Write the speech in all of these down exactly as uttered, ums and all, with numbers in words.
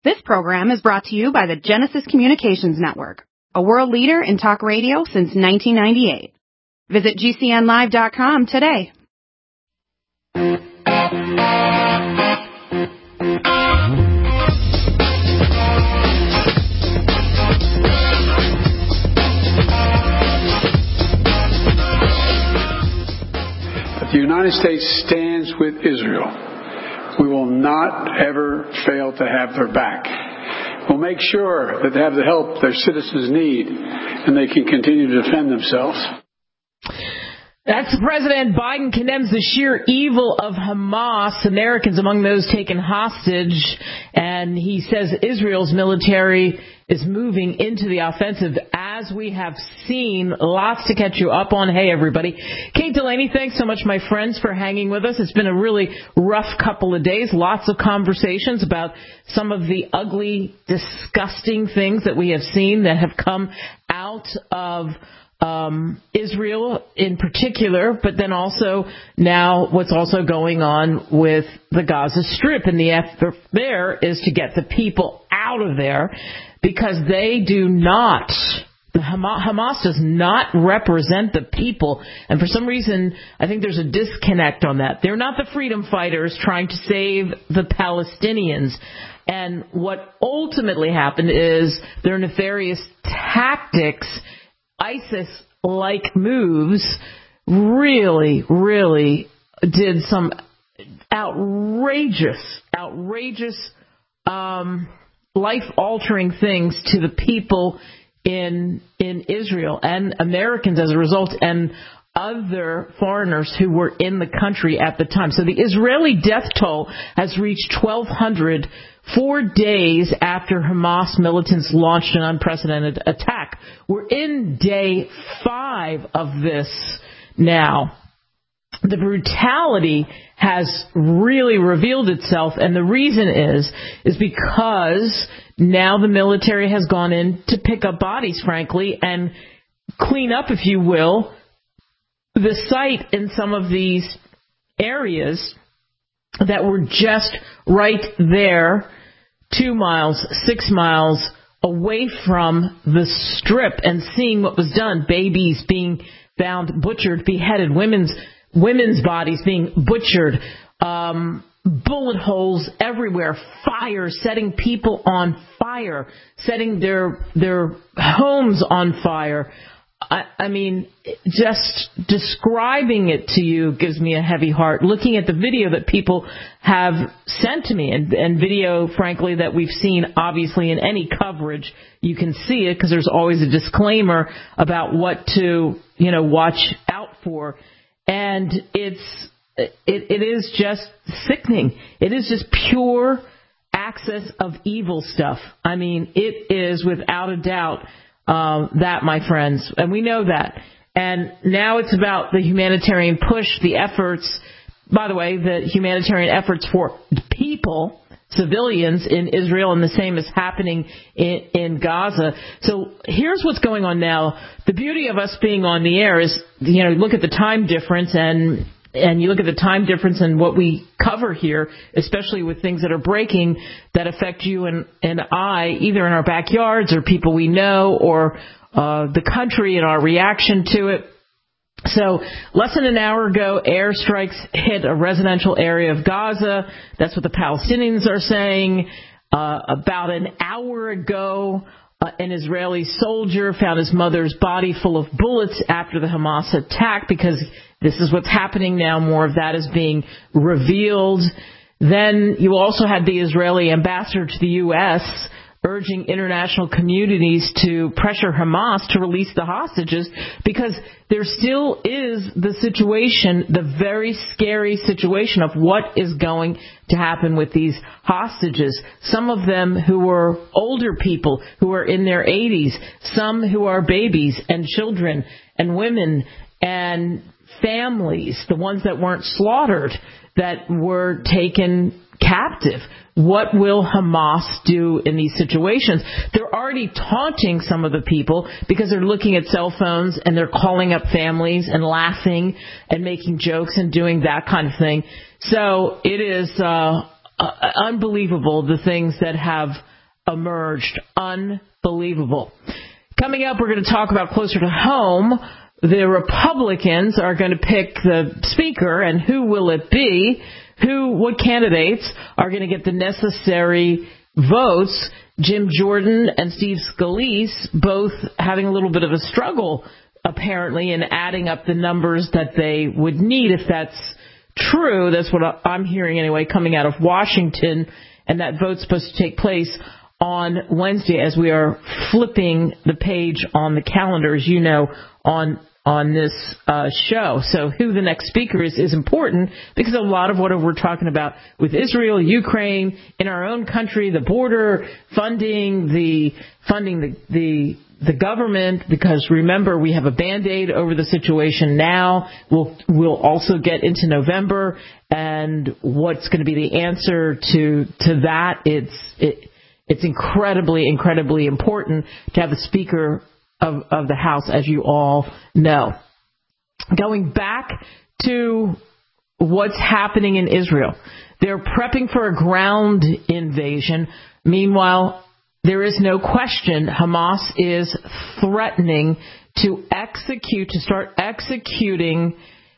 This program is brought to you by the Genesis Communications Network, a world leader in talk radio since nineteen ninety-eight. Visit G C N live dot com today. The United States stands with Israel. We will not ever fail to have their back. We'll make sure that they have the help their citizens need and they can continue to defend themselves. That's President Biden condemns the sheer evil of Hamas, Americans among those taken hostage, and he says Israel's military is moving into the offensive, as we have seen. Lots to catch you up on. Hey, everybody. Kate Delaney, thanks so much, my friends, for hanging with us. It's been a really rough couple of days. Lots of conversations about some of the ugly, disgusting things that we have seen that have come out of Um, Israel in particular, but then also now what's also going on with the Gaza Strip. And the effort there is to get the people out of there because they do not, Hamas, Hamas does not represent the people. And for some reason, I think there's a disconnect on that. They're not the freedom fighters trying to save the Palestinians. And what ultimately happened is their nefarious tactics, ISIS-like moves, really, really did some outrageous, outrageous, um, life-altering things to the people in in Israel and Americans as a result, and other foreigners who were in the country at the time. So the Israeli death toll has reached twelve hundred four days after Hamas militants launched an unprecedented attack. We're in day five of this now. The brutality has really revealed itself, and the reason is, is because now the military has gone in to pick up bodies, frankly, and clean up, if you will, the site in some of these areas that were just right there, two miles, six miles away from the Strip, and seeing what was done, babies being found butchered, beheaded, women's women's bodies being butchered, um, bullet holes everywhere, fire, setting people on fire, setting their their homes on fire. I, I mean, just describing it to you gives me a heavy heart. Looking at the video that people have sent to me, and, and video, frankly, that we've seen, obviously, in any coverage, you can see it because there's always a disclaimer about what to, you know, watch out for. And it's it, it is just sickening. It is just pure access of evil stuff. I mean, it is without a doubt uh, that, my friends, and we know that. And now it's about the humanitarian push, the efforts. By the way, the humanitarian efforts for people, civilians in Israel, and the same is happening in, in Gaza. So here's what's going on now. The beauty of us being on the air is, you know, look at the time difference, and and you look at the time difference and what we cover here, especially with things that are breaking that affect you and, and I, either in our backyards or people we know or uh, the country and our reaction to it. So less than an hour ago, airstrikes hit a residential area of Gaza. That's what the Palestinians are saying. Uh, about an hour ago, uh, an Israeli soldier found his mother's body full of bullets after the Hamas attack, because this is what's happening now. More of that is being revealed. Then you also had the Israeli ambassador to the U S urging international communities to pressure Hamas to release the hostages, because there still is the situation, the very scary situation of what is going to happen with these hostages. Some of them who are older people, who are in their eighties, some who are babies and children and women and families, the ones that weren't slaughtered, that were taken captive. What will Hamas do in these situations? They're already taunting some of the people because they're looking at cell phones and they're calling up families and laughing and making jokes and doing that kind of thing. So it is uh, uh, unbelievable, the things that have emerged. Unbelievable. Coming up, we're going to talk about closer to home. The Republicans are going to pick the speaker, and who will it be? Who, what candidates are going to get the necessary votes? Jim Jordan and Steve Scalise both having a little bit of a struggle, apparently, in adding up the numbers that they would need. If that's true, that's what I'm hearing anyway, coming out of Washington, and that vote's supposed to take place on Wednesday as we are flipping the page on the calendar, as you know, on on this uh, show. So who the next speaker is is important, because a lot of what we're talking about with Israel, Ukraine, in our own country, the border, funding, the funding the the, the government, because remember, we have a Band-Aid over the situation now. We'll, we'll also get into November, and what's going to be the answer to to that. It's it, it's incredibly, incredibly important to have a speaker Of, of the House, as you all know. Going back to what's happening in Israel. They're prepping for a ground invasion. Meanwhile, there is no question Hamas is threatening to execute, to start executing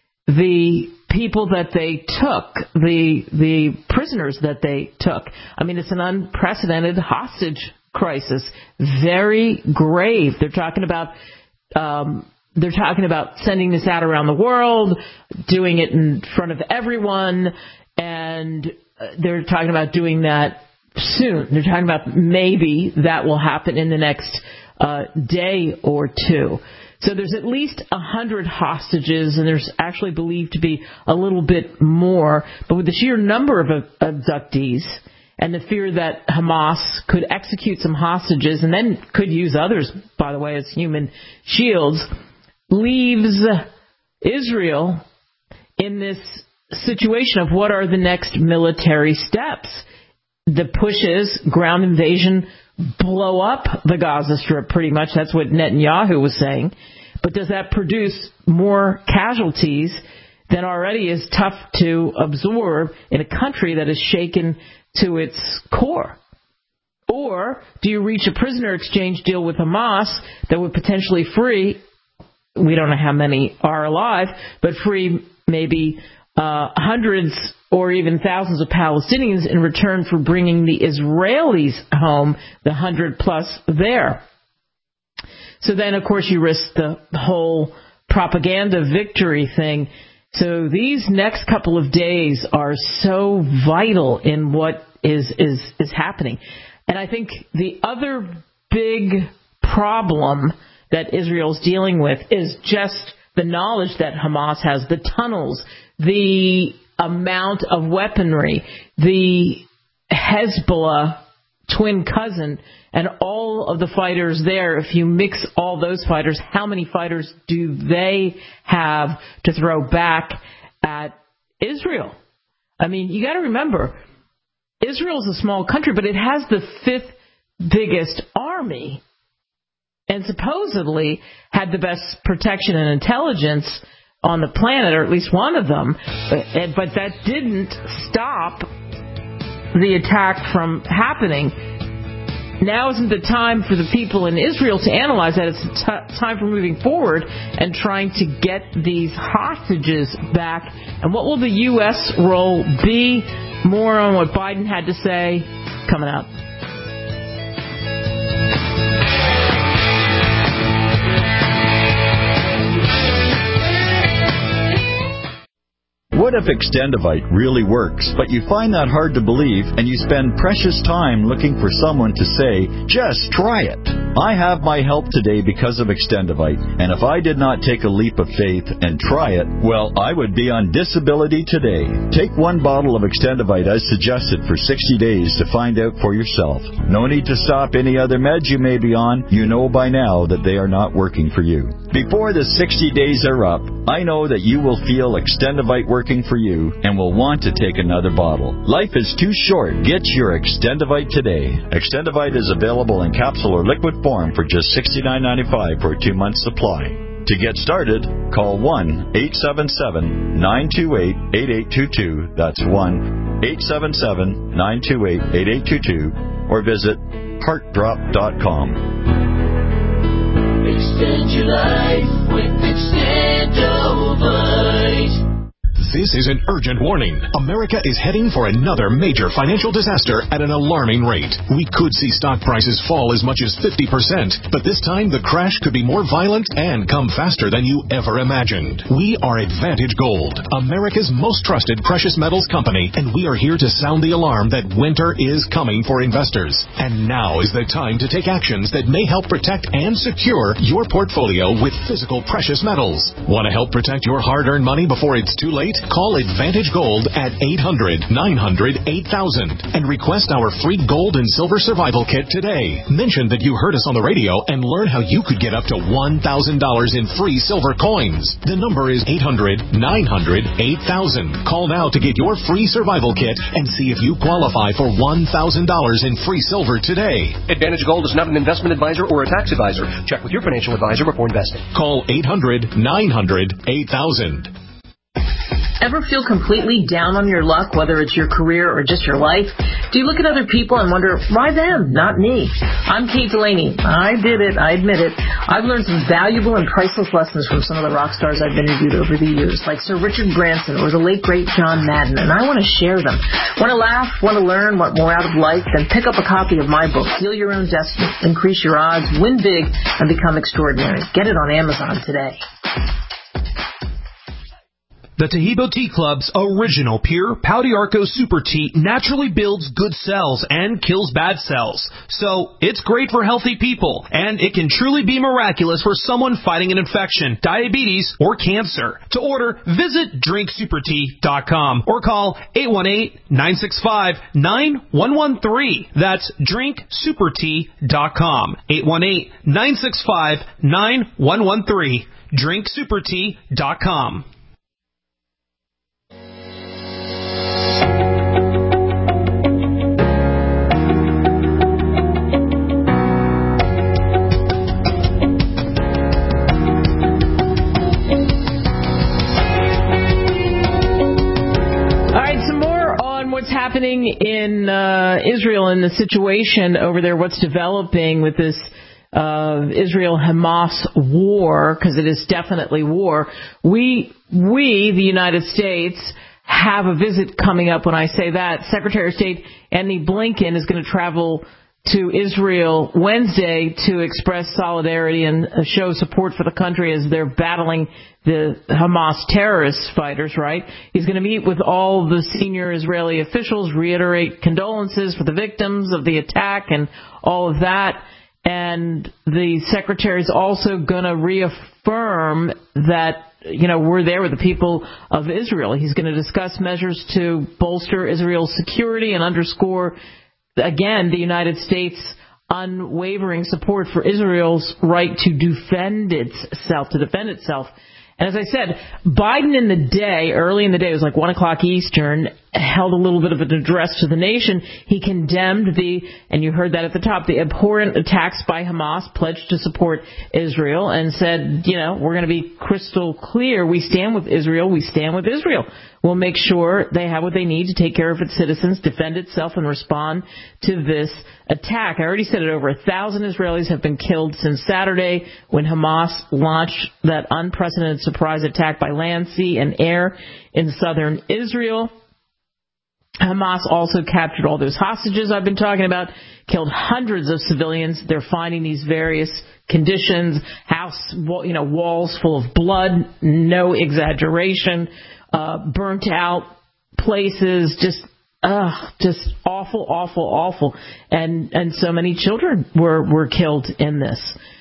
the people that they took, the the prisoners that they took. I mean, it's an unprecedented hostage crisis, very grave. They're talking about um, they're talking about sending this out around the world, doing it in front of everyone, and they're talking about doing that soon. They're talking about maybe that will happen in the next uh, day or two. So there's at least a hundred hostages, and there's actually believed to be a little bit more. But with the sheer number of abductees and the fear that Hamas could execute some hostages and then could use others, by the way, as human shields, leaves Israel in this situation of what are the next military steps. The push is ground invasion, blow up the Gaza Strip, pretty much. That's what Netanyahu was saying. But does that produce more casualties than already is tough to absorb in a country that is shaken to its core? Or do you reach a prisoner exchange deal with Hamas that would potentially free, we don't know how many are alive, but free maybe uh, hundreds or even thousands of Palestinians in return for bringing the Israelis home, the hundred plus there? So then, of course, you risk the whole propaganda victory thing. So these next couple of days are so vital in what is, is, is happening. And I think the other big problem that Israel's dealing with is just the knowledge that Hamas has, the tunnels, the amount of weaponry, the Hezbollah twin cousin, and all of the fighters there. If you mix all those fighters, how many fighters do they have to throw back at Israel? I mean, you got to remember, Israel's a small country, but it has the fifth biggest army and supposedly had the best protection and intelligence on the planet, or at least one of them. But that didn't stop the attack from happening. Now isn't the time for the people in Israel to analyze that. It's t- time for moving forward and trying to get these hostages back. And what will the U S role be? More on what Biden had to say coming up. What if Extendivite really works, but you find that hard to believe and you spend precious time looking for someone to say, just try it? I have my help today because of Extendivite, and if I did not take a leap of faith and try it, well, I would be on disability today. Take one bottle of Extendivite as suggested for sixty days to find out for yourself. No need to stop any other meds you may be on. You know by now that they are not working for you. Before the sixty days are up, I know that you will feel Extendivite working for you and will want to take another bottle. Life is too short. Get your Extendivite today. Extendivite is available in capsule or liquid form for just sixty-nine ninety-five for a two-month supply. To get started, call one eight seven seven, nine two eight, eight eight two two. That's one eight seven seven, nine two eight, eight eight two two. Or visit heart drop dot com. Extend your life with Extendovite. This is an urgent warning. America is heading for another major financial disaster at an alarming rate. We could see stock prices fall as much as fifty percent, but this time the crash could be more violent and come faster than you ever imagined. We are Advantage Gold, America's most trusted precious metals company, and we are here to sound the alarm that winter is coming for investors. And now is the time to take actions that may help protect and secure your portfolio with physical precious metals. Want to help protect your hard-earned money before it's too late? Call Advantage Gold at eight hundred, nine hundred, eight thousand and request our free gold and silver survival kit today. Mention that you heard us on the radio and learn how you could get up to one thousand dollars in free silver coins. The number is eight hundred, nine hundred, eight thousand. Call now to get your free survival kit and see if you qualify for one thousand dollars in free silver today. Advantage Gold is not an investment advisor or a tax advisor. Check with your financial advisor before investing. Call eight hundred, nine hundred, eight thousand. Ever feel completely down on your luck, whether it's your career or just your life? Do you look at other people and wonder, why them, not me? I'm Kate Delaney. I did it. I admit it. I've learned some valuable and priceless lessons from some of the rock stars I've interviewed over the years, like Sir Richard Branson or the late, great John Madden, and I want to share them. Want to laugh, want to learn, want more out of life? Then pick up a copy of my book, Heal Your Own Destiny, Increase Your Odds, Win Big, and Become Extraordinary. Get it on Amazon today. The Taheebo Tea Club's original pure Pau d'Arco Super Tea naturally builds good cells and kills bad cells. So it's great for healthy people, and it can truly be miraculous for someone fighting an infection, diabetes, or cancer. To order, visit drink super tea dot com or call eight one eight, nine six five, nine one one three. That's drink super tea dot com. eight one eight, nine six five, nine one one three. drink super tea dot com. What's happening in uh, Israel and the situation over there, what's developing with this uh, Israel-Hamas war, because it is definitely war. We, we, the United States, have a visit coming up. When I say that, Secretary of State Antony Blinken is going to travel to Israel Wednesday to express solidarity and show support for the country as they're battling the Hamas terrorist fighters, right? He's going to meet with all the senior Israeli officials, reiterate condolences for the victims of the attack and all of that. And the secretary is also going to reaffirm that, you know, we're there with the people of Israel. He's going to discuss measures to bolster Israel's security and underscore, again, the United States' unwavering support for Israel's right to defend itself, to defend itself. And as I said, Biden in the day, early in the day, it was like one o'clock Eastern, held a little bit of an address to the nation. He condemned the, and you heard that at the top, the abhorrent attacks by Hamas, pledged to support Israel, and said, you know, we're going to be crystal clear. We stand with Israel. We stand with Israel. We'll make sure they have what they need to take care of its citizens, defend itself, and respond to this attack. I already said it, over a thousand Israelis have been killed since Saturday when Hamas launched that unprecedented surprise attack by land, sea, and air in southern Israel. Hamas also captured all those hostages I've been talking about, killed hundreds of civilians. They're finding these various conditions, house, you know, walls full of blood, no exaggeration, uh, burnt out places, just, uh, just awful, awful, awful. And, and so many children were, were killed in this.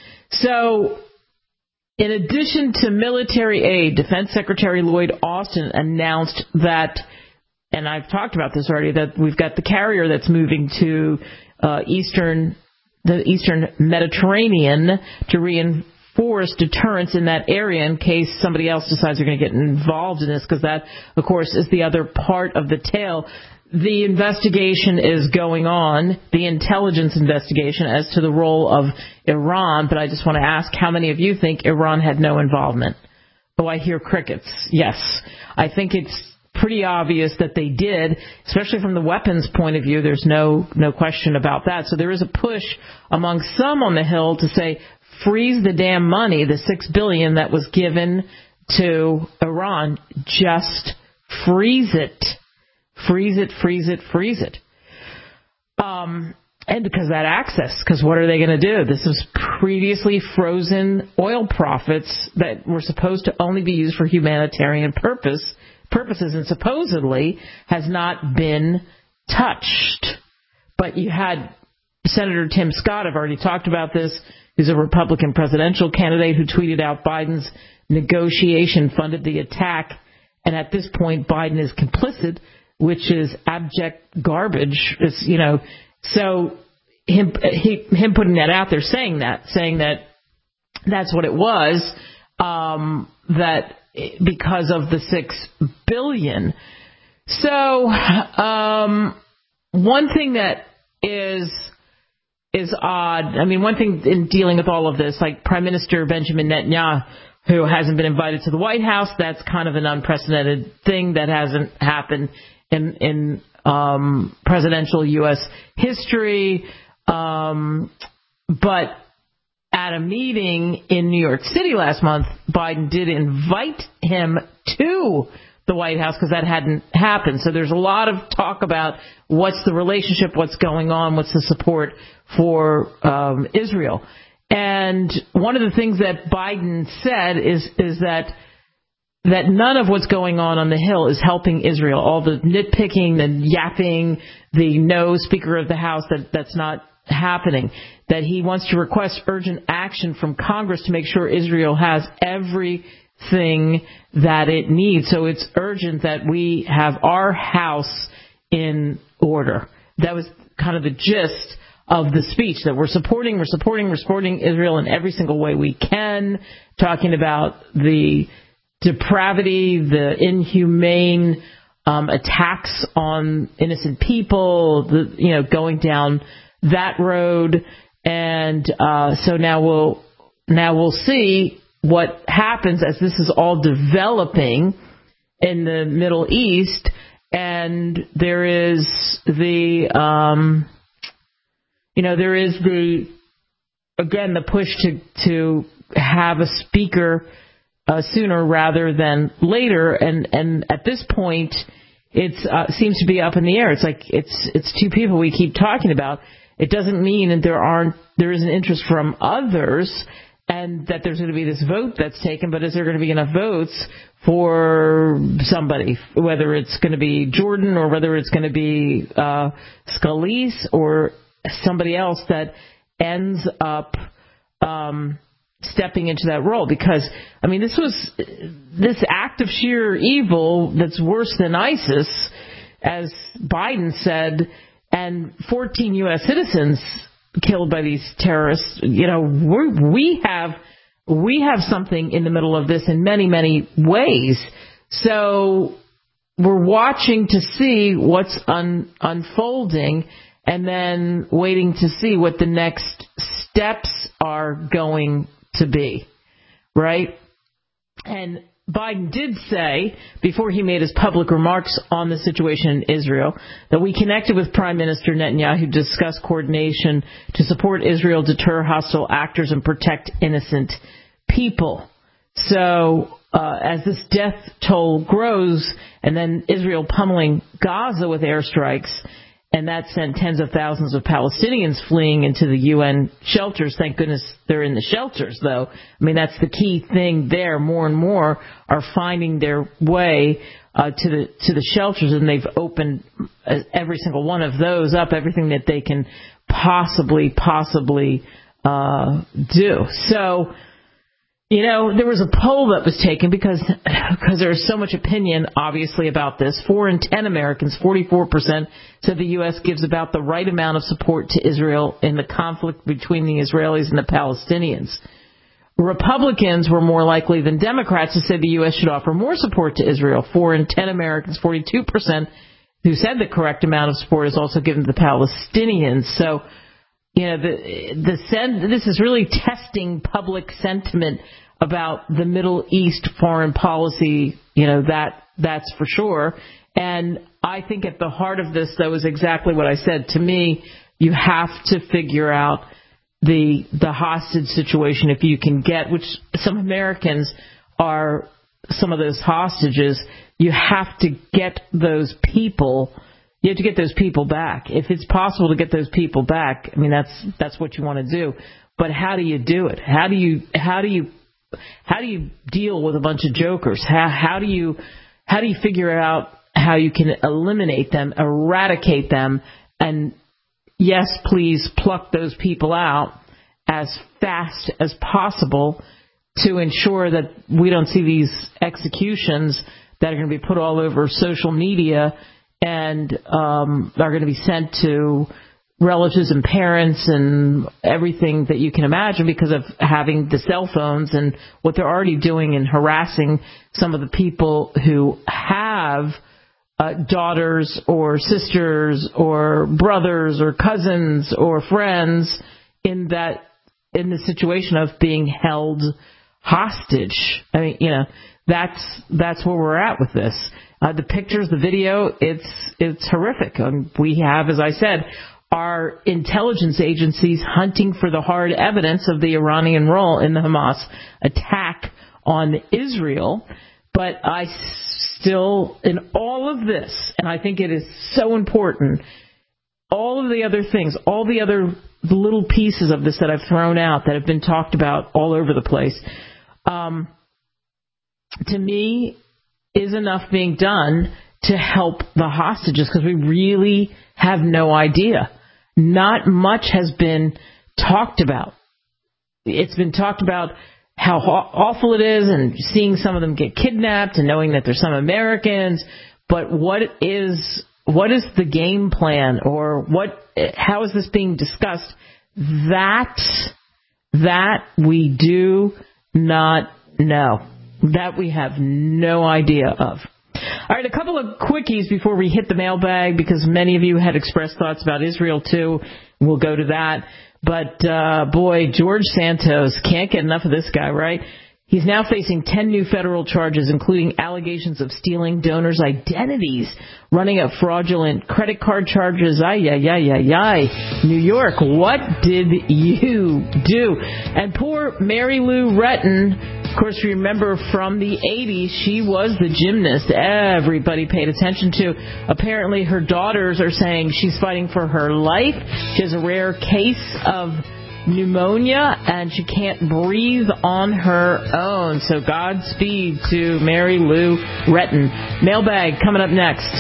So, in addition to military aid, Defense Secretary Lloyd Austin announced that, and I've talked about this already, that we've got the carrier that's moving to uh, eastern, the eastern Mediterranean to reinforce deterrence in that area in case somebody else decides they're going to get involved in this, because that, of course, is the other part of the tale. the investigation is going on, the intelligence investigation as to the role of Iran, but I just want to ask how many of you think Iran had no involvement? Oh, I hear crickets. Yes. I think it's pretty obvious that they did, especially from the weapons point of view. There's no no question about that. So there is a push among some on the Hill to say, freeze the damn money, the six billion dollars that was given to Iran. Just freeze it. Freeze it, freeze it, freeze it. Um, and because that access, because what are they going to do? This was previously frozen oil profits that were supposed to only be used for humanitarian purpose purposes and supposedly has not been touched. But you had Senator Tim Scott, I've already talked about this, who's a Republican presidential candidate who tweeted out Biden's negotiation funded the attack, and at this point Biden is complicit, which is abject garbage. It's, you know, so him he, him putting that out there, saying that, saying that that's what it was, um, that because of the six billion. So um, one thing that is is odd. I mean, one thing in dealing with all of this, like Prime Minister Benjamin Netanyahu, who hasn't been invited to the White House, that's kind of an unprecedented thing that hasn't happened in in um, presidential U S history. Um, but at a meeting in New York City last month, Biden did invite him to the White House because that hadn't happened. So there's a lot of talk about what's the relationship, what's going on, what's the support for um, Israel. And one of the things that Biden said is is that that none of what's going on on the Hill is helping Israel. All the nitpicking, the yapping, the no Speaker of the House, that that's not happening. That he wants to request urgent action from Congress to make sure Israel has everything that it needs. So it's urgent that we have our house in order. That was kind of the gist of the speech, that we're supporting, we're supporting, we're supporting Israel in every single way we can, talking about the depravity, the inhumane um, attacks on innocent people, the, you know, going down that road. And uh, so now we'll now we'll see what happens as this is all developing in the Middle East. And there is the, um, you know, there is the, again, the push to to have a speaker uh, sooner rather than later. And, and at this point, it uh, seems to be up in the air. It's like it's it's two people we keep talking about. It doesn't mean that there aren't there isn't interest from others and that there's going to be this vote that's taken, but is there going to be enough votes for somebody, whether it's going to be Jordan or whether it's going to be uh, Scalise or somebody else that ends up um, stepping into that role? Because, I mean, this was this act of sheer evil that's worse than ISIS, as Biden said, and fourteen U S citizens killed by these terrorists. You know, we're, we have we have something in the middle of this in many, many ways. So we're watching to see what's un, unfolding and then waiting to see what the next steps are going to be, right? And Biden did say, before he made his public remarks on the situation in Israel, that we connected with Prime Minister Netanyahu to discuss coordination to support Israel, deter hostile actors, and protect innocent people. So uh, as this death toll grows, and then Israel pummeling Gaza with airstrikes, and that sent tens of thousands of Palestinians fleeing into the U N shelters. Thank goodness they're in the shelters, though. I mean, that's the key thing there. More and more are finding their way uh, to the to the shelters, and they've opened every single one of those up, everything that they can possibly, possibly uh, do. So, you know, there was a poll that was taken because because there's so much opinion, obviously, about this. Four in ten Americans, forty-four percent, said the U S gives about the right amount of support to Israel in the conflict between the Israelis and the Palestinians. Republicans were more likely than Democrats to say the U S should offer more support to Israel. Four in ten Americans, forty-two percent, who said the correct amount of support is also given to the Palestinians. So, you know, the the sen- this is really testing public sentiment about the Middle East foreign policy. You know, that that's for sure. And I think at the heart of this, though, is exactly what I said. To me, you have to figure out the the hostage situation if you can get, which some Americans are some of those hostages. You have to get those people. You have to get those people back. If it's possible to get those people back, I mean, that's that's what you want to do. But how do you do it? How do you how do you how do you deal with a bunch of jokers? How how do you how do you figure out how you can eliminate them, eradicate them, and yes, please pluck those people out as fast as possible to ensure that we don't see these executions that are going to be put all over social media and um, are going to be sent to relatives and parents and everything that you can imagine because of having the cell phones and what they're already doing in harassing some of the people who have uh, daughters or sisters or brothers or cousins or friends in that in the situation of being held hostage. I mean, you know, that's that's where we're at with this. Uh, the pictures, the video, it's it's horrific. Um, we have, as I said, our intelligence agencies hunting for the hard evidence of the Iranian role in the Hamas attack on Israel. But I still, in all of this, and I think it is so important, all of the other things, all the other little pieces of this that I've thrown out that have been talked about all over the place, um, to me, is enough being done to help the hostages because we really have no idea. Not much has been talked about. It's been talked about how awful it is and seeing some of them get kidnapped and knowing that there's some Americans. But what is what is the game plan or what? How is this being discussed? That that we do not know. That we have no idea of. All right, a couple of quickies before we hit the mailbag, because many of you had expressed thoughts about Israel, too. We'll go to that. But, uh, boy, George Santos, can't get enough of this guy, right? He's now facing ten new federal charges, including allegations of stealing donors' identities, running up fraudulent credit card charges. Ay, ay, ay, ay, ay. New York, what did you do? And poor Mary Lou Retton, of course, remember from the eighties, she was the gymnast everybody paid attention to. Apparently, her daughters are saying she's fighting for her life. She has a rare case of pneumonia, and she can't breathe on her own. So Godspeed to Mary Lou Retton. Mailbag coming up next.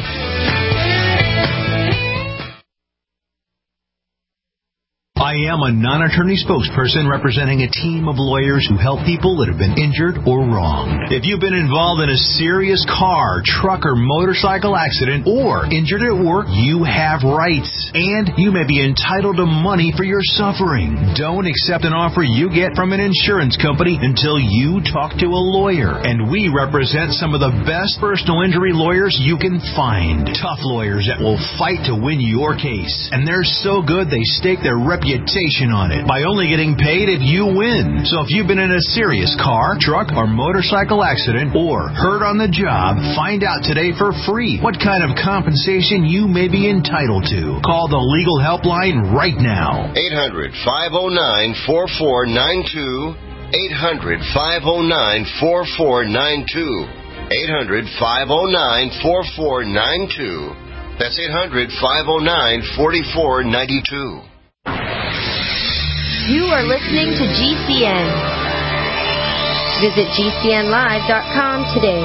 I am a non-attorney spokesperson representing a team of lawyers who help people that have been injured or wronged. If you've been involved in a serious car, truck, or motorcycle accident or injured at work, you have rights, and you may be entitled to money for your suffering. Don't accept an offer you get from an insurance company until you talk to a lawyer, and we represent some of the best personal injury lawyers you can find. Tough lawyers that will fight to win your case, and they're so good they stake their reputation on it by only getting paid if you win. So if you've been in a serious car, truck, or motorcycle accident or hurt on the job, find out today for free what kind of compensation you may be entitled to. Call the legal helpline right now. eight hundred, five oh nine, four four nine two. eight hundred, five oh nine, four four nine two. eight hundred, five oh nine, four four nine two. That's eight hundred, five oh nine, four four nine two. You are listening to G C N. Visit G C N live dot com today.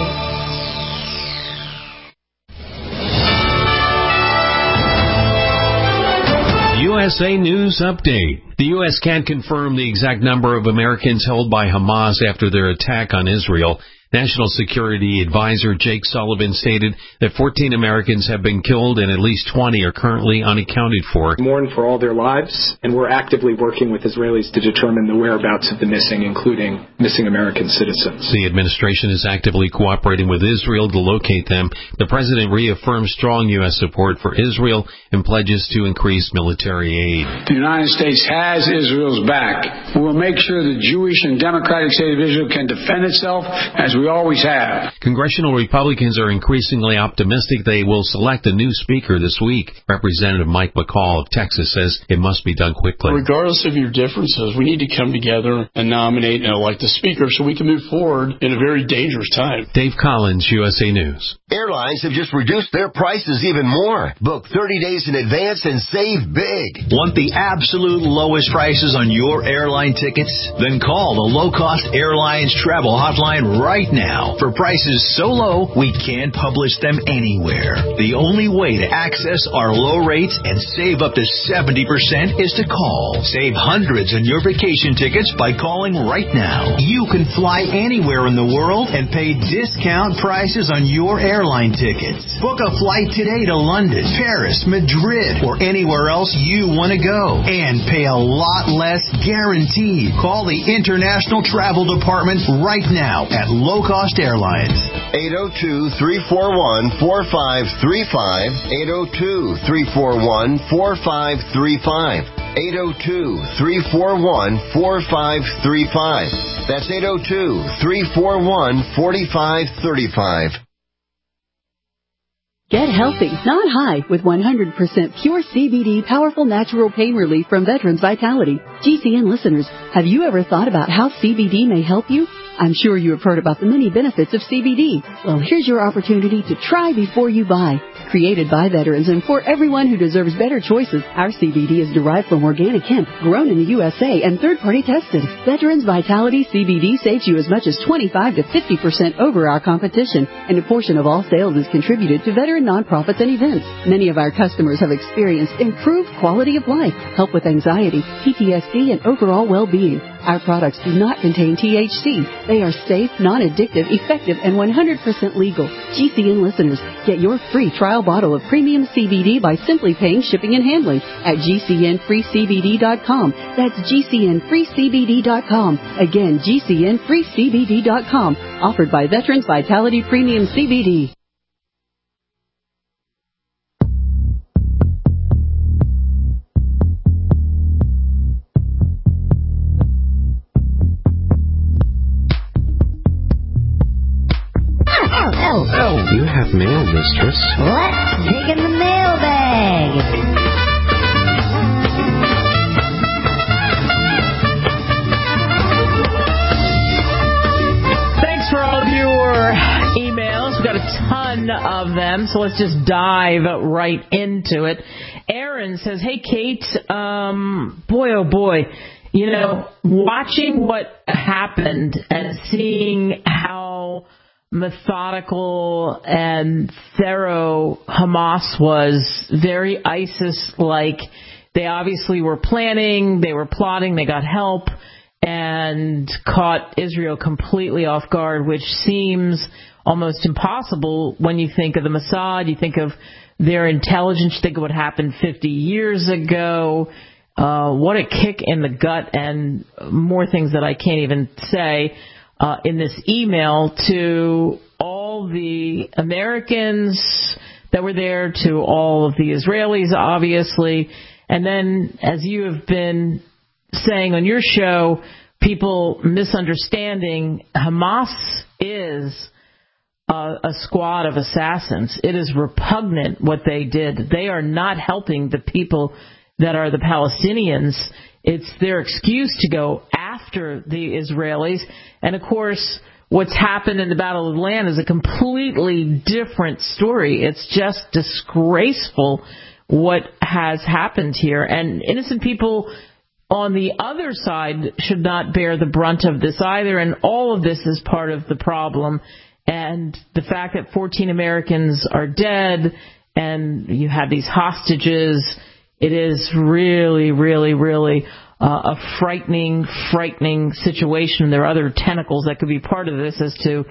U S A News Update. The U S can't confirm the exact number of Americans held by Hamas after their attack on Israel. National Security Advisor Jake Sullivan stated that fourteen Americans have been killed and at least twenty are currently unaccounted for. Mourn for all their lives, and we're actively working with Israelis to determine the whereabouts of the missing, including missing American citizens. The administration is actively cooperating with Israel to locate them. The president reaffirmed strong U S support for Israel and pledges to increase military aid. The United States has Israel's back. We will make sure the Jewish and democratic state of Israel can defend itself as we always have. Congressional Republicans are increasingly optimistic they will select a new speaker this week. Representative Mike McCall of Texas says it must be done quickly. Regardless of your differences, we need to come together and nominate and elect a speaker so we can move forward in a very dangerous time. Dave Collins, U S A News. Airlines have just reduced their prices even more. Book thirty days in advance and save big. Want the absolute lowest prices on your airline tickets? Then call the Low Cost Airlines Travel Hotline right now. For prices so low, we can't publish them anywhere. The only way to access our low rates and save up to seventy percent is to call. Save hundreds on your vacation tickets by calling right now. You can fly anywhere in the world and pay discount prices on your airline tickets. Book a flight today to London, Paris, Madrid, or anywhere else you want to go. And pay a lot less guaranteed. Call the International Travel Department right now at Low Cost Airlines. eight oh two, three four one, four five three five. eight oh two, three four one, four five three five. eight oh two, three four one, four five three five. That's eight oh two, three four one, four five three five. Get healthy, not high, with one hundred percent pure C B D powerful natural pain relief from Veterans Vitality. G C N listeners, have you ever thought about how C B D may help you? I'm sure you have heard about the many benefits of C B D. Well, here's your opportunity to try before you buy. Created by veterans and for everyone who deserves better choices, our C B D is derived from organic hemp, grown in the U S A, and third-party tested. Veterans Vitality C B D saves you as much as twenty-five to fifty percent over our competition, and a portion of all sales is contributed to veteran nonprofits and events. Many of our customers have experienced improved quality of life, help with anxiety, P T S D, and overall well-being. Our products do not contain T H C. They are safe, non-addictive, effective, and one hundred percent legal. G C N listeners, get your free trial bottle of premium C B D by simply paying shipping and handling at G C N free C B D dot com. That's G C N free C B D dot com. Again, G C N free C B D dot com. Offered by Veterans Vitality Premium C B D. Oh, you have mail, mistress. Let's dig in the mailbag. Thanks for all of your emails. We've got a ton of them, so let's just dive right into it. Aaron says, hey, Kate, um, boy, oh, boy, you know, watching what happened and seeing how methodical and thorough Hamas was, very ISIS-like. They obviously were planning, they were plotting, they got help, and caught Israel completely off guard, which seems almost impossible when you think of the Mossad, you think of their intelligence, you think of what happened fifty years ago. Uh, what a kick in the gut, and more things that I can't even say. Uh, in this email to all the Americans that were there, to all of the Israelis, obviously. And then, as you have been saying on your show, people misunderstanding, Hamas is a, a squad of assassins. It is repugnant what they did. They are not helping the people that are the Palestinians. It's their excuse to go after the Israelis. And, of course, what's happened in the Battle of the Land is a completely different story. It's just disgraceful what has happened here. And innocent people on the other side should not bear the brunt of this either. And all of this is part of the problem. And the fact that fourteen Americans are dead and you have these hostages, it is really, really, really uh, a frightening, frightening situation. There are other tentacles that could be part of this as to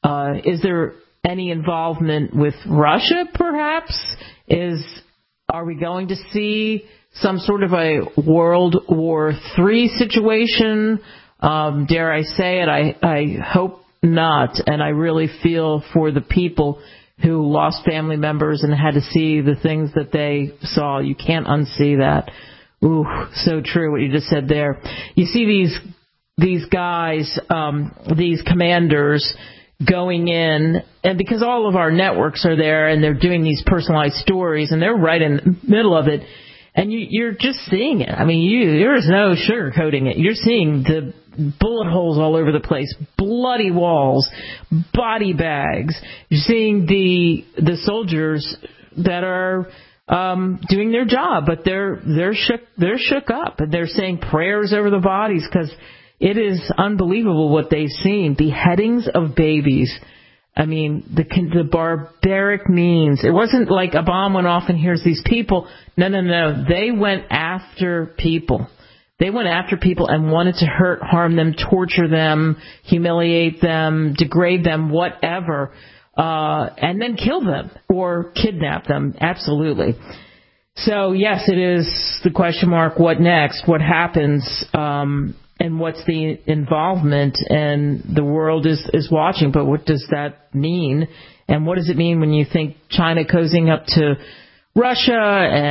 Uh, is there any involvement with Russia, perhaps? Is are we going to see some sort of a World War Three situation? Um, dare I say it? I, I hope not. And I really feel for the people who lost family members and had to see the things that they saw. You can't unsee that. Ooh, so true what you just said there. You see these these guys, um, these commanders going in, and because all of our networks are there and they're doing these personalized stories and they're right in the middle of it, and you, you're just seeing it. I mean, you, there's no sugarcoating it. You're seeing the bullet holes all over the place, bloody walls, body bags. You're seeing the the soldiers that are um, doing their job, but they're they're shook they're shook up, and they're saying prayers over the bodies because it is unbelievable what they've seen. Beheadings of babies. I mean, the the barbaric means. It wasn't like a bomb went off and here's these people. No, no, no. They went after people. They went after people and wanted to hurt, harm them, torture them, humiliate them, degrade them, whatever, uh, and then kill them or kidnap them. Absolutely. So, yes, it is the question mark, what next? What happens? Um And what's the involvement? And the world is, is watching, but what does that mean? And what does it mean when you think China cozying up to Russia?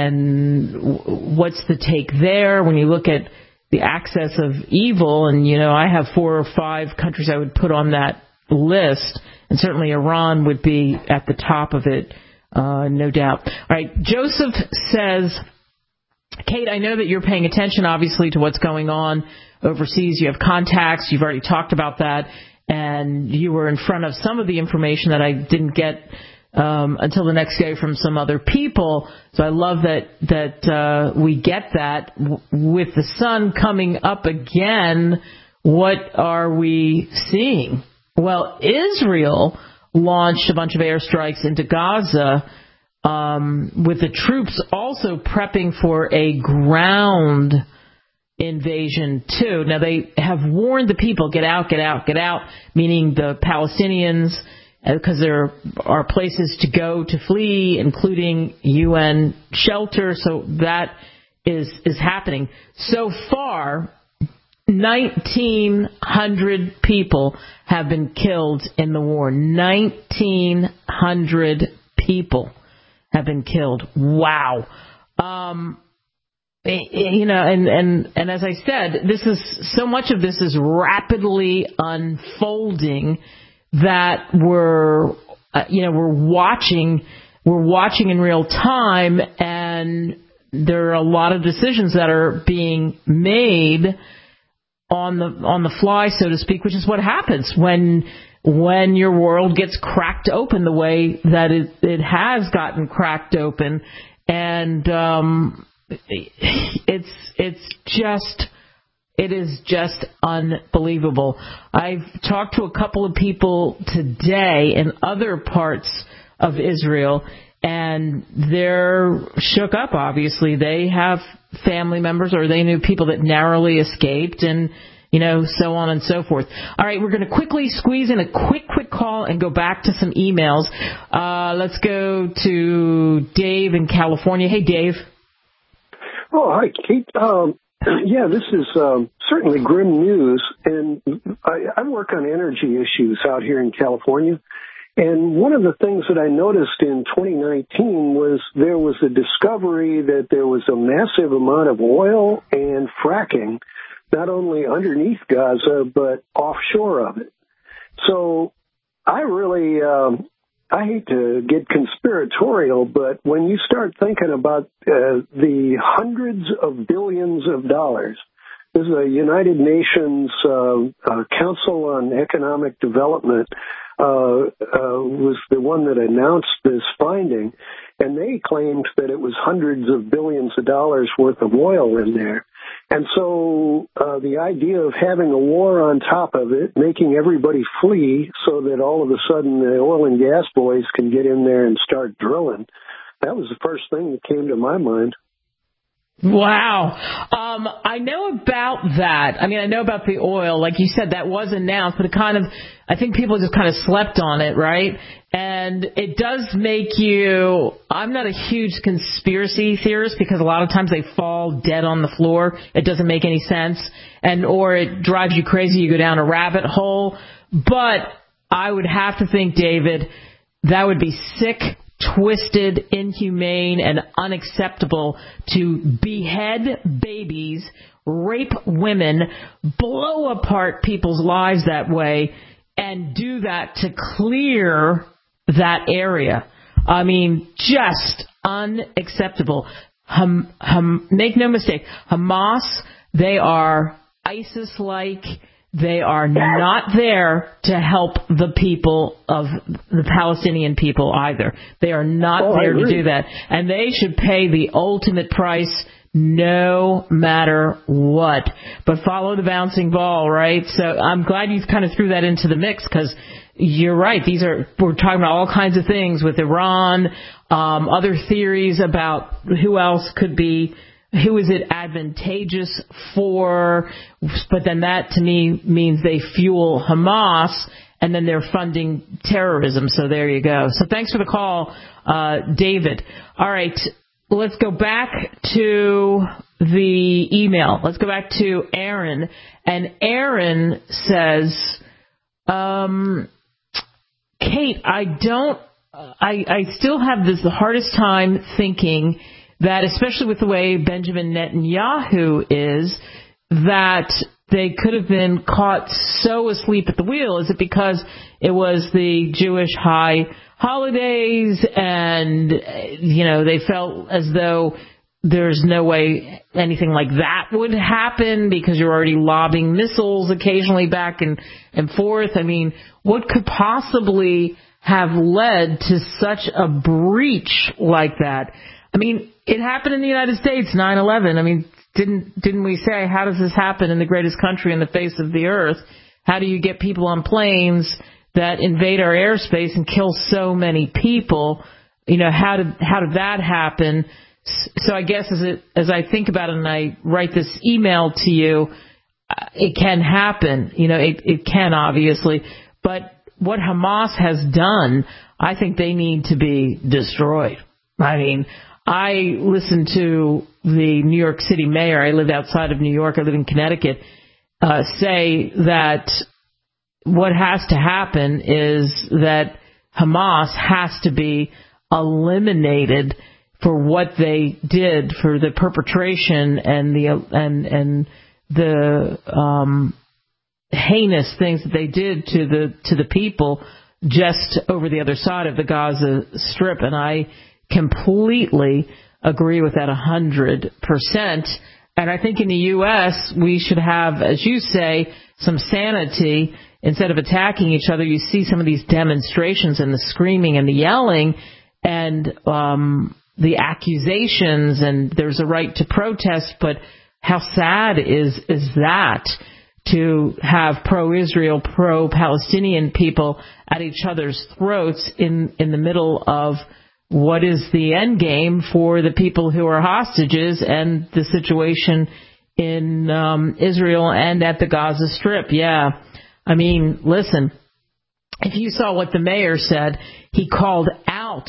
And what's the take there when you look at the axis of evil? And, you know, I have four or five countries I would put on that list, and certainly Iran would be at the top of it, uh, no doubt. All right, Joseph says, Kate, I know that you're paying attention, obviously, to what's going on overseas. You have contacts. You've already talked about that. And you were in front of some of the information that I didn't get um, until the next day from some other people. So I love that that uh, we get that. W- with the sun coming up again, what are we seeing? Well, Israel launched a bunch of airstrikes into Gaza, um, with the troops also prepping for a ground invasion too. Now they have warned the people, get out, get out, get out, meaning the Palestinians, because there are places to go to flee, including U N shelter. So that is is happening. So far, nineteen hundred people have been killed in the war. nineteen hundred people have been killed. Wow. Um, You know, and, and, and as I said, this is so much of this is rapidly unfolding that we're, uh, you know, we're watching, we're watching in real time, and there are a lot of decisions that are being made on the on the fly, so to speak, which is what happens when when your world gets cracked open the way that it, it has gotten cracked open, and um, It's it's just it is just unbelievable. I've talked to a couple of people today in other parts of Israel, and they're shook up. Obviously, they have family members, or they knew people that narrowly escaped, and you know, so on and so forth. All right, we're going to quickly squeeze in a quick, quick call and go back to some emails. Uh, let's go to Dave in California. Hey, Dave. Oh, hi, Kate. Um, yeah, this is um, certainly grim news, and I, I work on energy issues out here in California, and one of the things that I noticed in twenty nineteen was there was a discovery that there was a massive amount of oil and fracking, not only underneath Gaza, but offshore of it. So I really... Um, I hate to get conspiratorial, but when you start thinking about uh, the hundreds of billions of dollars, this is a United Nations uh, uh, Council on Economic Development uh, uh, was the one that announced this finding, and they claimed that it was hundreds of billions of dollars worth of oil in there. And so uh, the idea of having a war on top of it, making everybody flee so that all of a sudden the oil and gas boys can get in there and start drilling, that was the first thing that came to my mind. Wow. Um, I know about that. I mean, I know about the oil. Like you said, that was announced, but it kind of, I think people just kind of slept on it, right? And it does make you, I'm not a huge conspiracy theorist because a lot of times they fall dead on the floor. It doesn't make any sense. And, or it drives you crazy. You go down a rabbit hole. But I would have to think, David, that would be sick, twisted, inhumane, and unacceptable to behead babies, rape women, blow apart people's lives that way, and do that to clear that area. I mean, just unacceptable. Hum, hum, make no mistake, Hamas, they are ISIS-like. They are not there to help the people of the Palestinian people either. They are not oh, there to do that. And they should pay the ultimate price no matter what. But follow the bouncing ball, right? So I'm glad you kind of threw that into the mix because you're right. These are, we're talking about all kinds of things with Iran, um, other theories about who else could be, who is it advantageous for, but then that to me means they fuel Hamas and then they're funding terrorism. So there you go. So thanks for the call, uh, David. All right. Let's go back to the email. Let's go back to Aaron. And Aaron says, um, Kate, I don't, I, I still have this the hardest time thinking that, especially with the way Benjamin Netanyahu is, that they could have been caught so asleep at the wheel. Is it because it was the Jewish high holidays and, you know, they felt as though there's no way anything like that would happen because you're already lobbing missiles occasionally back and, and forth? I mean, what could possibly have led to such a breach like that? I mean, it happened in the United States, nine eleven. I mean, didn't didn't we say, how does this happen in the greatest country in the face of the earth? How do you get people on planes that invade our airspace and kill so many people? You know, how did how did that happen? So I guess as it as I think about it and I write this email to you, it can happen. You know, it, it can obviously. But what Hamas has done, I think they need to be destroyed. I mean, I listened to the New York City mayor, I live outside of New York, I live in Connecticut, uh, say that what has to happen is that Hamas has to be eliminated for what they did, for the perpetration and the and and the um, heinous things that they did to the to the people just over the other side of the Gaza Strip. And I completely agree with that one hundred percent. And I think in the U S we should have, as you say, some sanity. Instead of attacking each other, you see some of these demonstrations and the screaming and the yelling and um, the accusations, and there's a right to protest, but how sad is is that to have pro-Israel, pro-Palestinian people at each other's throats in, in the middle of what is the end game for the people who are hostages and the situation in um, Israel and at the Gaza Strip. Yeah. I mean, listen, if you saw what the mayor said, he called out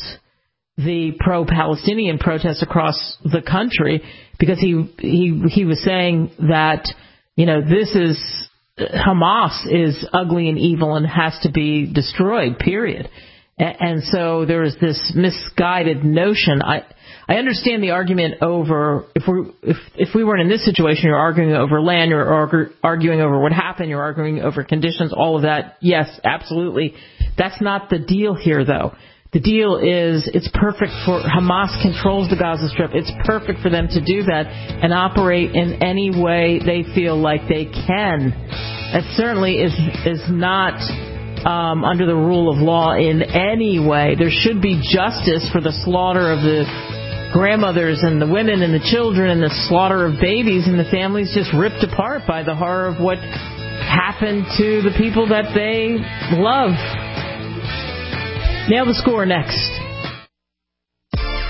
the pro-Palestinian protests across the country because he he he was saying that, you know, this is, Hamas is ugly and evil and has to be destroyed, period. And so there is this misguided notion. I I understand the argument over, if we if if we weren't in this situation, you're arguing over land, you're argu- arguing over what happened, you're arguing over conditions, all of that. Yes, absolutely. That's not the deal here, though. The deal is it's perfect for Hamas controls the Gaza Strip. It's perfect for them to do that and operate in any way they feel like they can. That certainly is is not Um, under the rule of law in any way. There should be justice for the slaughter of the grandmothers and the women and the children and the slaughter of babies and the families just ripped apart by the horror of what happened to the people that they love. Nail the Score next.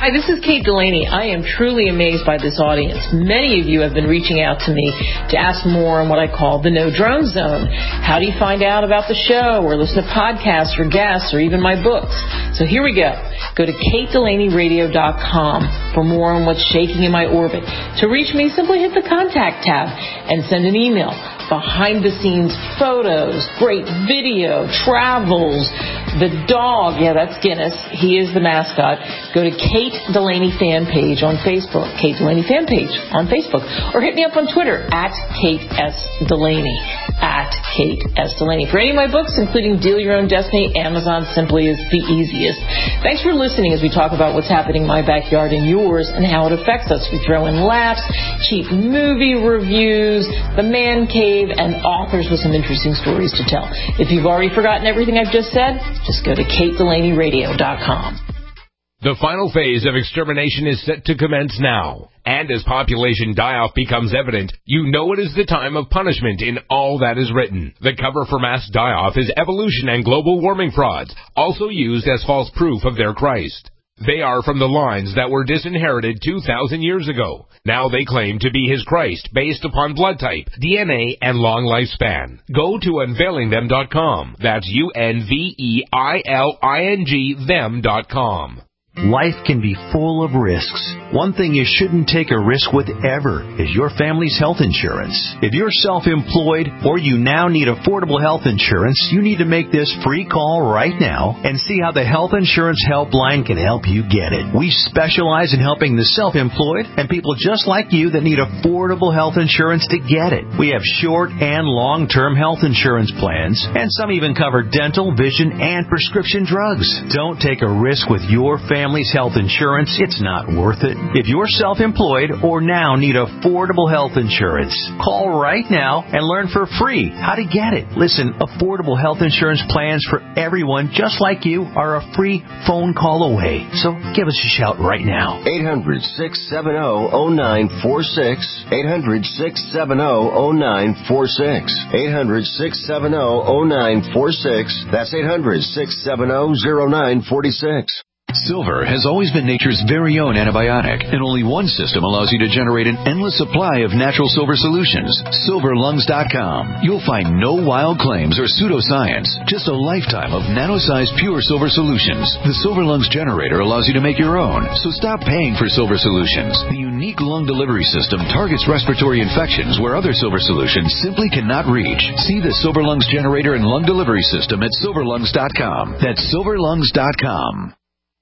Hi, this is Kate Delaney. I am truly amazed by this audience. Many of you have been reaching out to me to ask more on what I call the No Drone Zone. How do you find out about the show or listen to podcasts or guests or even my books? So here we go. Go to kate delaney radio dot com for more on what's shaking in my orbit. To reach me, simply hit the contact tab and send an email. Behind-the-scenes photos, great video, travels, the dog, yeah, that's Guinness. He is the mascot. Go to Kate Delaney fan page on Facebook, Kate Delaney fan page on Facebook, or hit me up on Twitter, at Kate S. Delaney, at Kate S. Delaney. For any of my books, including Deal Your Own Destiny, Amazon simply is the easiest. Thanks for listening as we talk about what's happening in my backyard and yours and how it affects us. We throw in laughs, cheap movie reviews, the man cave, and authors with some interesting stories to tell. If you've already forgotten everything I've just said, just go to kate delaney radio dot com. The final phase of extermination is set to commence now. And as population die-off becomes evident, you know it is the time of punishment in all that is written. The cover for mass die-off is evolution and global warming frauds, also used as false proof of their Christ. They are from the lines that were disinherited two thousand years ago. Now they claim to be his Christ based upon blood type, D N A, and long lifespan. Go to unveiling them dot com. That's U N V E I L I N G them dot com. Life can be full of risks. One thing you shouldn't take a risk with ever is your family's health insurance. If you're self-employed or you now need affordable health insurance, you need to make this free call right now and see how the Health Insurance Helpline can help you get it. We specialize in helping the self-employed and people just like you that need affordable health insurance to get it. We have short and long-term health insurance plans, and some even cover dental, vision, and prescription drugs. Don't take a risk with your family. Family's health insurance, it's not worth it. If you're self-employed or now need affordable health insurance, call right now and learn for free how to get it. Listen, affordable health insurance plans for everyone just like you are a free phone call away. So give us a shout right now. eight hundred, six seven zero, zero nine four six. eight hundred, six seven zero, zero nine four six. eight hundred, six seven zero, zero nine four six. That's eight hundred, six seven zero, zero nine four six. Silver has always been nature's very own antibiotic, and only one system allows you to generate an endless supply of natural silver solutions. silver lungs dot com. You'll find no wild claims or pseudoscience, just a lifetime of nano-sized pure silver solutions. The Silver Lungs generator allows you to make your own, so stop paying for silver solutions. The unique lung delivery system targets respiratory infections where other silver solutions simply cannot reach. See the Silver Lungs generator and lung delivery system at silver lungs dot com. That's silver lungs dot com.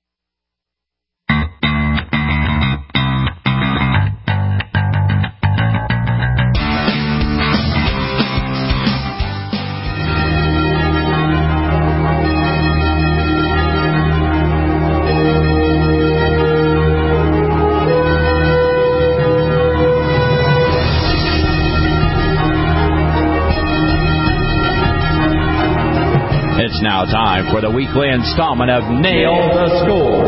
It's now time for the weekly installment of Nail the Score.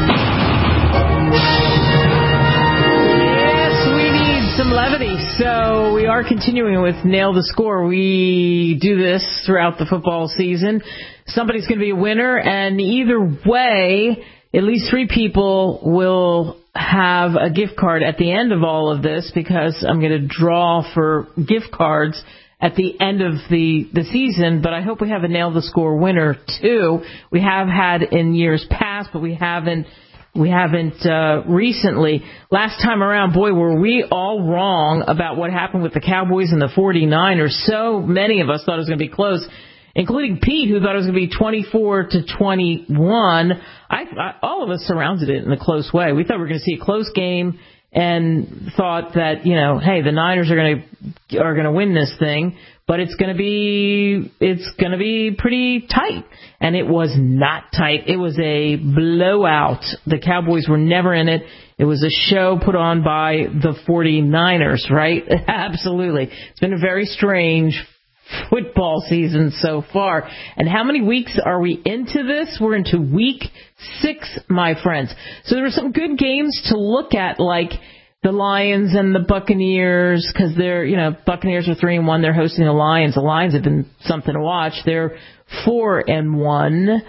Yes, we need some levity, so we are continuing with Nail the Score. We do this throughout the football season. Somebody's going to be a winner, and either way, at least three people will have a gift card at the end of all of this, because I'm going to draw for gift cards at the end of the, the season, but I hope we have a Nail the Score winner too. We have had in years past, but we haven't we haven't uh, recently. Last time around, boy, were we all wrong about what happened with the Cowboys and the forty-niners. So many of us thought it was going to be close, including Pete, who thought it was going to be twenty-four to twenty-one. I, I, all of us surrounded it in a close way. We thought we were going to see a close game, and thought that, you know, hey, the Niners are going to are going to win this thing, but it's going to be it's going to be pretty tight. And it was not tight. It was a blowout. The Cowboys were never in it. It was a show put on by the forty-niners, right? Absolutely. It's been a very strange football season so far. And how many weeks are we into this? We're into week six, my friends. So there were some good games to look at, like the Lions and the Buccaneers, because they're, you know, Buccaneers are three and one. They're hosting the Lions. The Lions have been something to watch. They're four and one.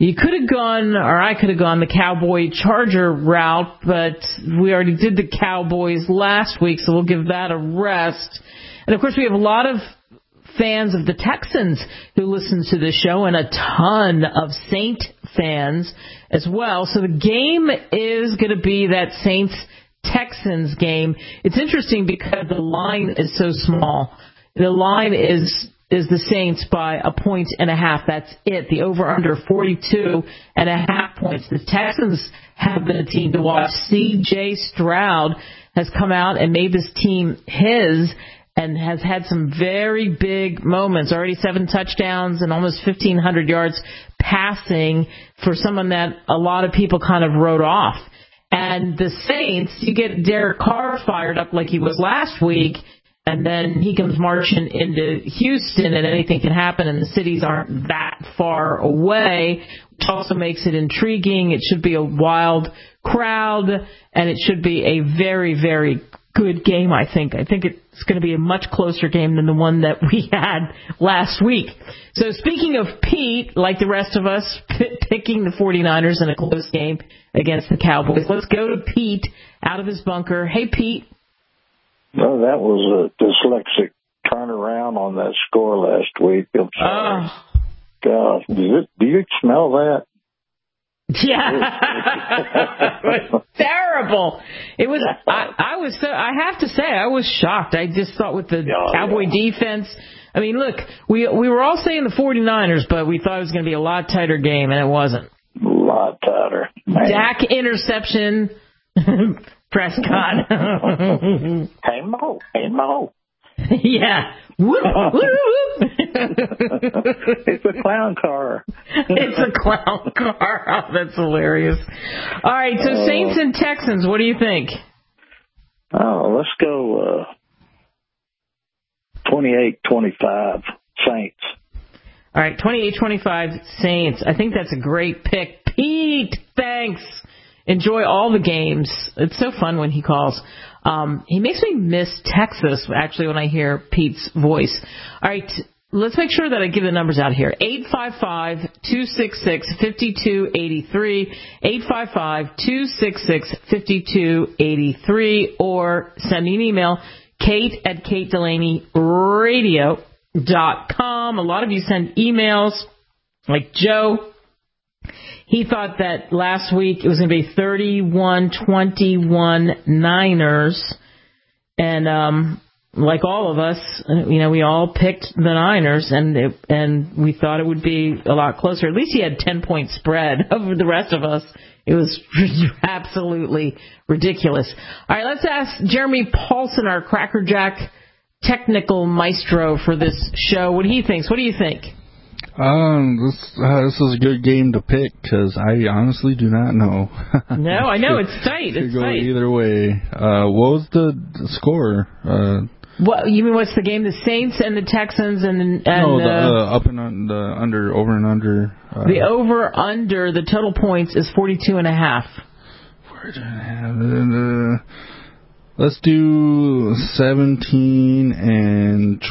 You could have gone, or I could have gone the Cowboy Charger route, but we already did the Cowboys last week, so we'll give that a rest. And, of course, we have a lot of fans of the Texans who listen to this show and a ton of Saint fans as well. So the game is going to be that Saints-Texans game. It's interesting because the line is so small. The line is is the Saints by a point and a half. That's it. The over-under forty-two and a half points. The Texans have been a team to watch. C J Stroud has come out and made this team his and has had some very big moments. Already seven touchdowns and almost fifteen hundred yards passing for someone that a lot of people kind of wrote off. And the Saints, you get Derek Carr fired up like he was last week, and then he comes marching into Houston, and anything can happen, and the cities aren't that far away, which also makes it intriguing. It should be a wild crowd, and it should be a very, very good game, I think. I think it's going to be a much closer game than the one that we had last week. So speaking of Pete, like the rest of us, p- picking the 49ers in a close game against the Cowboys, let's go to Pete out of his bunker. Hey, Pete. Well, that was a dyslexic turnaround on that score last week. I'm sorry. Oh. God, do you, do you smell that? Yeah, it was terrible. It was. I, I was. So, I have to say, I was shocked. I just thought with the oh, Cowboy yeah. defense. I mean, look, we we were all saying the 49ers, but we thought it was going to be a lot tighter game, and it wasn't. A lot tighter. Man. Dak interception. Prescott. Hey Mo, hey Mo. Yeah. Whoop, whoop, whoop. It's a clown car. It's a clown car. Oh, that's hilarious. All right, so uh, Saints and Texans, what do you think? Oh, let's go uh, twenty-eight twenty-five Saints. All right, twenty-eight twenty-five Saints. I think that's a great pick. Pete, thanks. Enjoy all the games. It's so fun when he calls. Um, he makes me miss Texas, actually, when I hear Pete's voice. All right, let's make sure that I give the numbers out here. eight five five, two six six, five two eight three, eight five five, two six six, five two eight three, or send me an email, Kate at kate delaney radio dot com. A lot of you send emails, like Joe. He thought that last week it was going to be thirty-one twenty-one Niners. And um, like all of us, you know, we all picked the Niners, and it, and we thought it would be a lot closer. At least he had ten-point spread over the rest of us. It was absolutely ridiculous. All right, let's ask Jeremy Paulson, our Cracker Jack technical maestro for this show, what he thinks. What do you think? Um, this uh, this is a good game to pick because I honestly do not know. No, I know it's tight. It's could go tight. Either way. Uh, what was the, the score? Uh, what you mean? What's the game? The Saints and the Texans and, and no, the uh, uh, up and un, the under, over and under. Uh, the over under the total points is forty-two and a half. Forty-two and a half. Uh, let's do seventeen and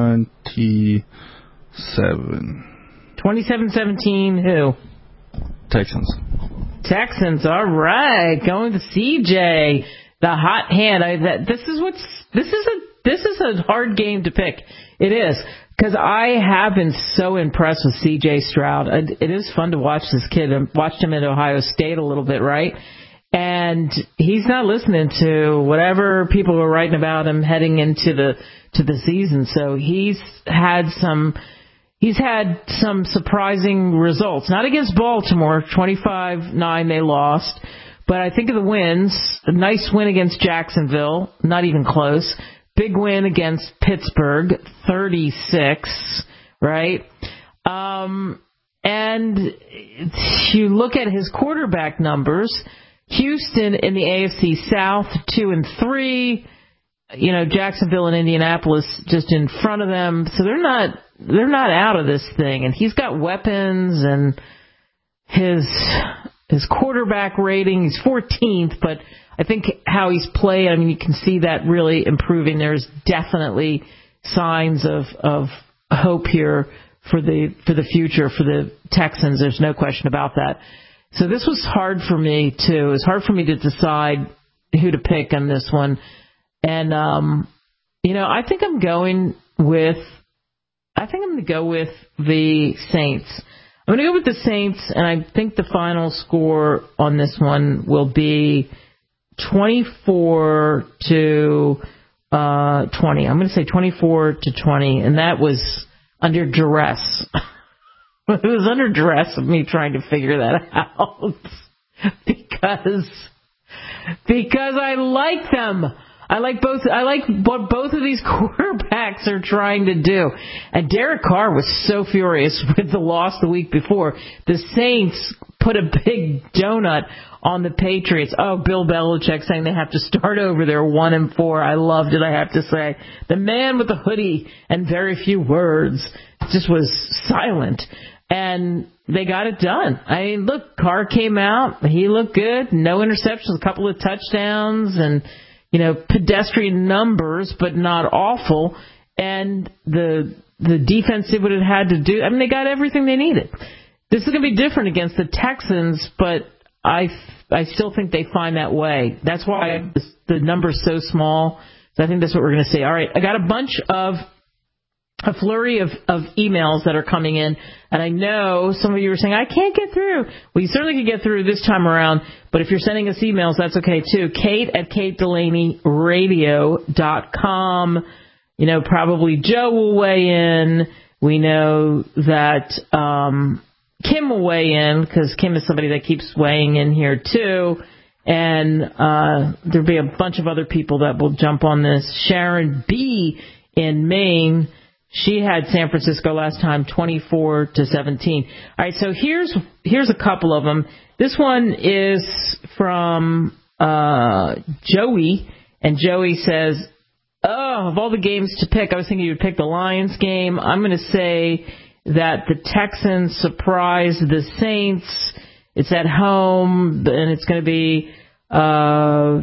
twenty-seven. twenty-seven seventeen, who? Texans. Texans, all right. Going to C J, the hot hand. I, that, this is what's this is a this is a hard game to pick. It is, because I have been so impressed with C J Stroud. It is fun to watch this kid. I watched him at Ohio State a little bit, right? And he's not listening to whatever people were writing about him heading into the to the season. So he's had some. He's had some surprising results. Not against Baltimore, twenty-five nine they lost. But I think of the wins. A nice win against Jacksonville, not even close. Big win against Pittsburgh, thirty-six, right? Um, and you look at his quarterback numbers. Houston in the A F C South, two and three. You know, Jacksonville and Indianapolis just in front of them. So they're not they're not out of this thing. And he's got weapons, and his his quarterback rating, he's fourteenth, but I think how he's played, I mean, you can see that really improving. There's definitely signs of, of hope here for the for the future for the Texans. There's no question about that. So this was hard for me too. It was hard for me to decide who to pick on this one. And um, you know, I think I'm going with I think I'm going to go with the Saints. I'm going to go with the Saints, and I think the final score on this one will be twenty-four to twenty. I'm going to say twenty-four to twenty, and that was under duress. It was under duress of me trying to figure that out because because I like them. I like both. I like what both of these quarterbacks are trying to do. And Derek Carr was so furious with the loss the week before. The Saints put a big donut on the Patriots. Oh, Bill Belichick saying they have to start over. They're one and four. I loved it. I have to say, the man with the hoodie and very few words just was silent. And they got it done. I mean, look, Carr came out. He looked good. No interceptions, a couple of touchdowns, and you know, pedestrian numbers, but not awful. And the the defense did what it had to do. I mean, they got everything they needed. This is going to be different against the Texans, but I, I still think they find that way. That's why the number's so small. So I think that's what we're going to see. All right, I got a bunch of a flurry of, of emails that are coming in, and I know some of you are saying, I can't get through. Well, you certainly can get through this time around, but if you're sending us emails, that's okay, too. Kate at kate delaney radio dot com. You know, probably Joe will weigh in. We know that um, Kim will weigh in, because Kim is somebody that keeps weighing in here, too. And uh, there'll be a bunch of other people that will jump on this. Sharon B. in Maine. She had San Francisco last time, twenty-four to seventeen. All right, so here's here's a couple of them. This one is from uh, Joey, and Joey says, oh, of all the games to pick, I was thinking you would pick the Lions game. I'm going to say that the Texans surprise the Saints. It's at home, and it's going to be uh,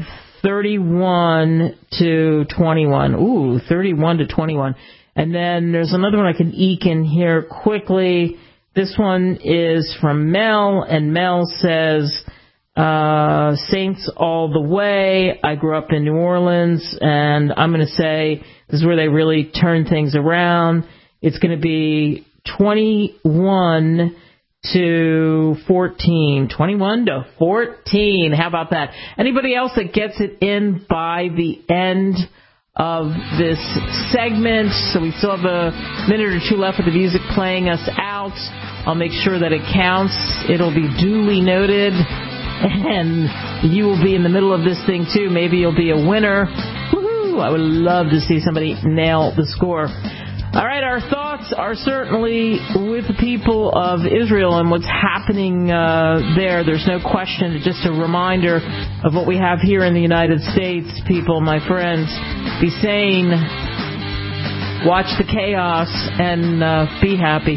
thirty-one to twenty-one. Ooh, thirty-one to twenty-one. And then there's another one I can eke in here quickly. This one is from Mel, and Mel says, uh, Saints all the way. I grew up in New Orleans, and I'm going to say this is where they really turn things around. It's going to be twenty-one to fourteen. twenty-one to fourteen. How about that? Anybody else that gets it in by the end of this segment? So we still have a minute or two left with the music playing us out. I'll make sure that it counts. It'll be duly noted, and you will be in the middle of this thing too. Maybe you'll be a winner. Woohoo! I would love to see somebody nail the score. All right, our thoughts are certainly with the people of Israel and what's happening uh, there. There's no question. Just a reminder of what we have here in the United States, people, my friends. Be sane, watch the chaos, and uh, be happy.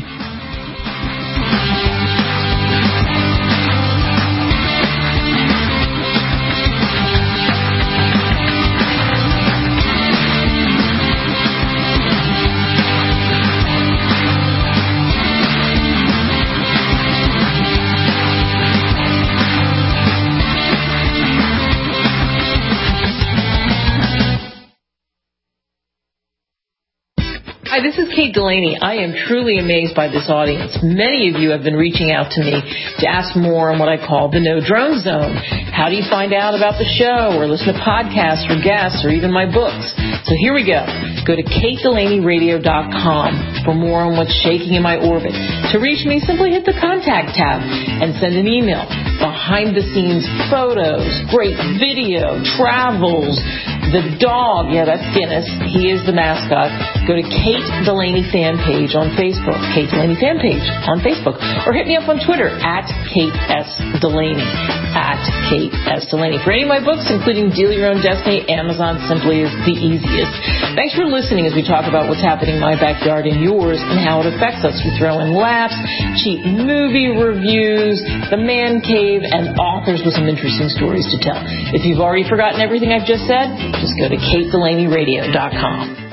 Hi, this is Kate Delaney. I am truly amazed by this audience. Many of you have been reaching out to me to ask more on what I call the No Drone Zone. How do you find out about the show or listen to podcasts or guests or even my books? So here we go. Go to kate delaney radio dot com for more on what's shaking in my orbit. To reach me, simply hit the contact tab and send an email. Behind the scenes photos, great video, travels, the dog, yeah, that's Guinness. He is the mascot. Go to Kate Delaney fan page on Facebook. Kate Delaney fan page on Facebook. Or hit me up on Twitter at Kate S. Delaney. At Kate S. Delaney. For any of my books, including Deal Your Own Destiny, Amazon simply is the easiest. Thanks for listening as we talk about what's happening in my backyard and yours and how it affects us. We throw in laughs, cheap movie reviews, the man cave, and authors with some interesting stories to tell. If you've already forgotten everything I've just said, just go to kate delaney radio dot com.